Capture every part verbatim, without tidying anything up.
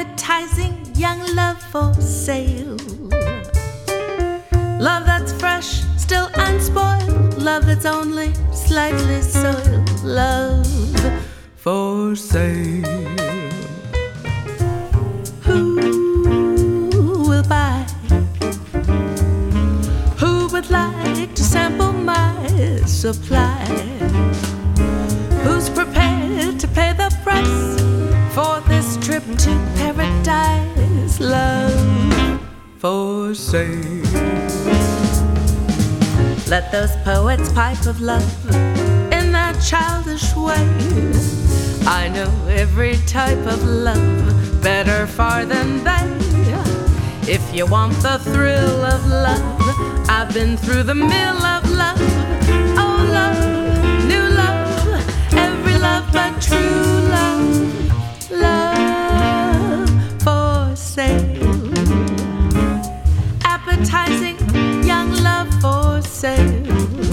Advertising young love for sale. Love that's fresh, still unspoiled. Love that's only slightly soiled. Love for sale. Who will buy? Who would like to sample my supply? Who's prepared to pay the price for this trip to paradise? Love for sale. Let those poets pipe of love in that childish way. I know every type of love better far than they. If you want the thrill of love, I've been through the mill of love. Oh, love, new love, every love but true love. Love for sale. Appetizing young love for sale.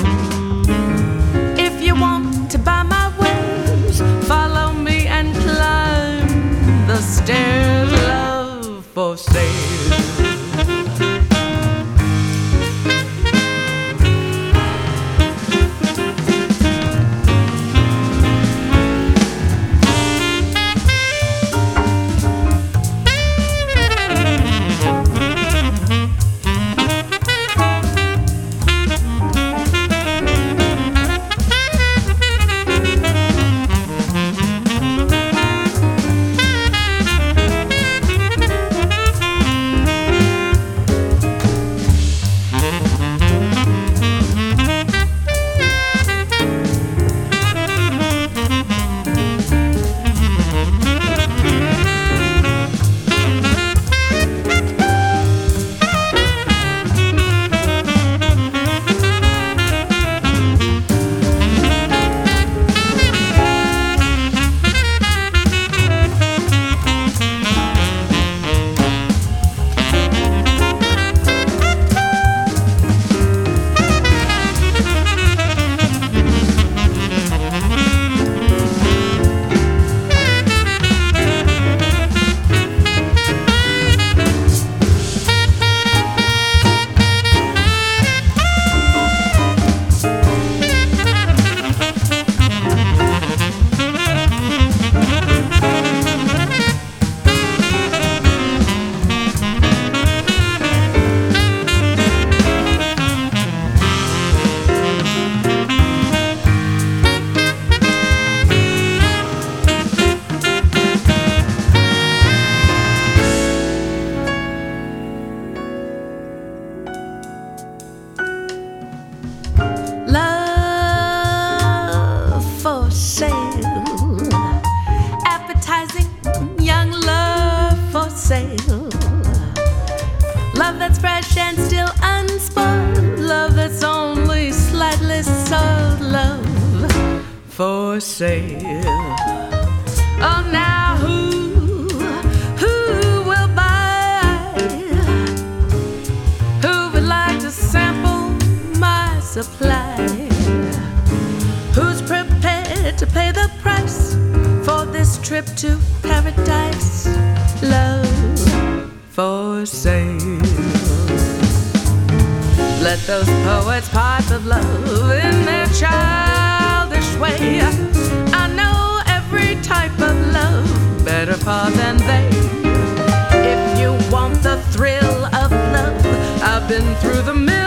If you want to buy my wares, follow me and climb the stairs. Love for sale. Appetizing young love for sale. Love that's fresh and still unspoiled. Love that's only slightly soiled. Love for sale. Oh, now who, who will buy? Who would like to sample my supply? Who's prepared to pay the price for this trip to paradise? Love for sale. Let those poets pipe of love in their childish way. I know every type of love better far than they. If you want the thrill of love, I've been through the mill